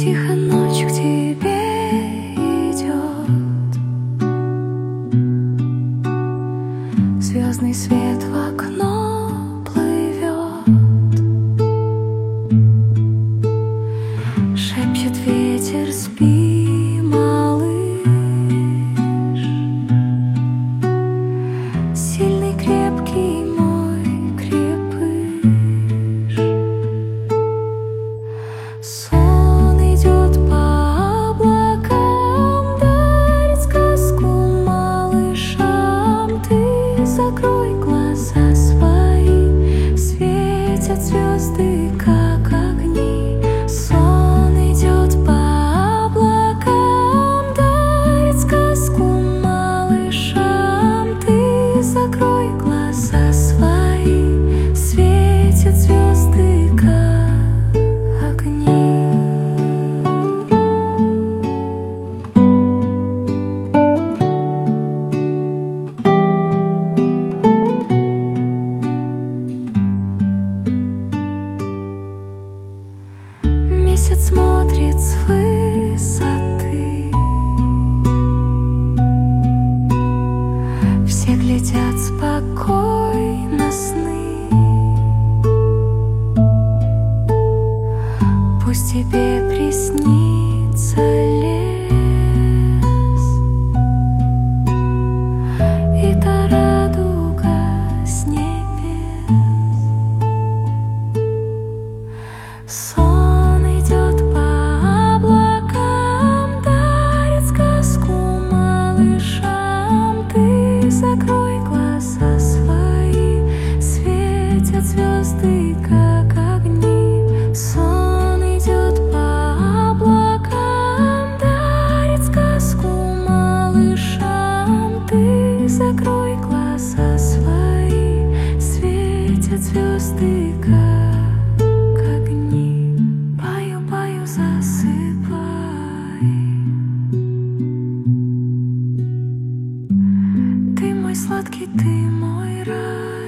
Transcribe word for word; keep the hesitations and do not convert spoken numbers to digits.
Тихо ночь к тебе идет, звездный свет в окно плывет, шепчет ветер: спи, малыш. Сильный, крепкий мой крепыш. Сон идет по облакам, дарит сказку малышам. Ты закрой глаза свои, светят звезды, как огни. Сон идет по облакам, дарит сказку малышам. Ты закрой глаза свои, светят звезды, как огни. Месяц смотрит с высоты, все глядят спокойно сны. Пусть тебе приснится лес и та радуга с небес. Сон идет по облакам, дарит сказку малышам. Ты закрой глаза свои, светят звезды, как огни. Сон идет по облакам, дарит сказку малышам. Ты закрой глаза свои, светят звезды, как огни. Баю, баю, засыпай. Ты мой сладкий, ты мой рай.